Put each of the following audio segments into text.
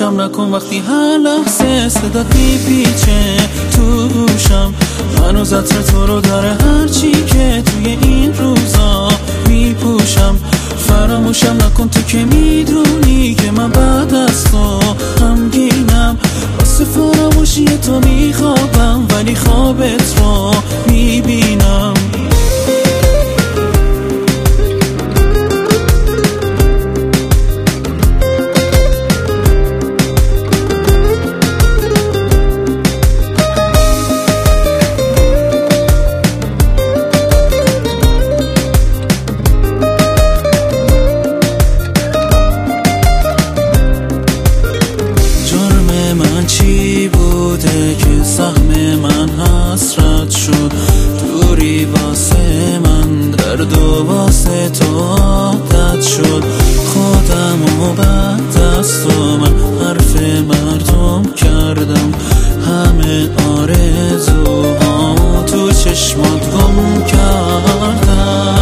فراموشم نکن وقتی هر لحظه صدات میپیچه توشم. هنوز عطر تو رو داره هرچی که توی این روزا میپوشم. فراموشم نکن تو که میدونی که من بعد از تو غمگینم. واسه فراموشی تو میخوابم ولی خوابت رو میبینم. چی بوده که سهم من حسرت شد؟ دوری واسه من درد و واسه تو عادت شد. خودم و بعد از تو من حرف مردم کردم. همه آرزوها تو چشمات گم کردم.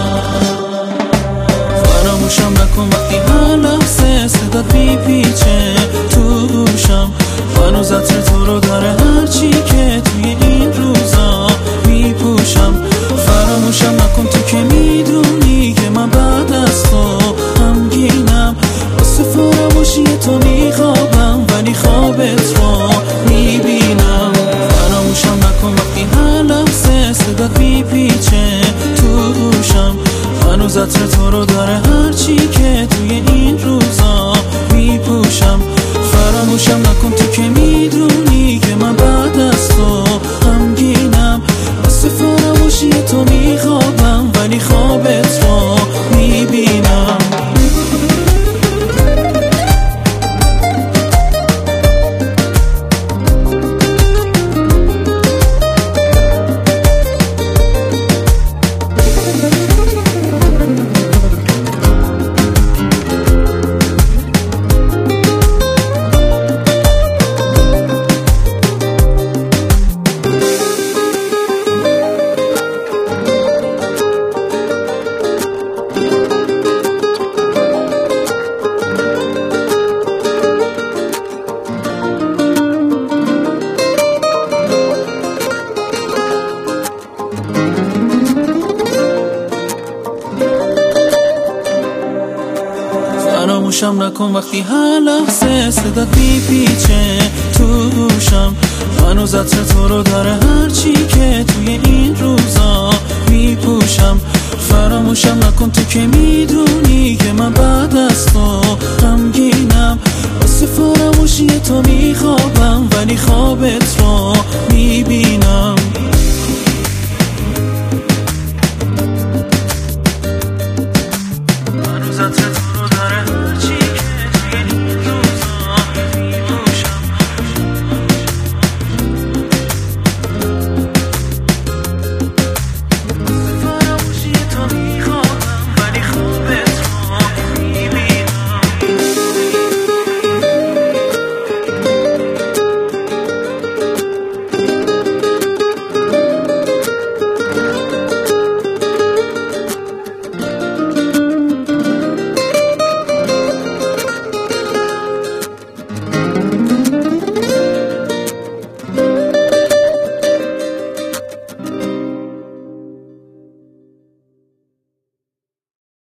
فراموشم نکن وقتی هر لحظه صدات میپیچه توشم. هنوز عطر تو رو داره هرچی که توی این روزا میپوشم. فراموشم نکن تو که میدونی که من بعد از تو غمگینم. واسه فراموشی تو میخوابم ولی خوابت رو میبینم. فراموشم نکن وقتی هر لحظه صدات میپیچه توشم. هنوز عطر تو رو داره هرچی که توی این روزا میپوشم. فراموشم نکن تو که میدونی که من بعد از تو غمگینم. واسه فراموشی تو میخوابم ولی خوابت رو میبینم. فراموشم نکن وقتی هر لحظه صدات میپیچه توشم. هنوز عطر تو رو داره هرچی که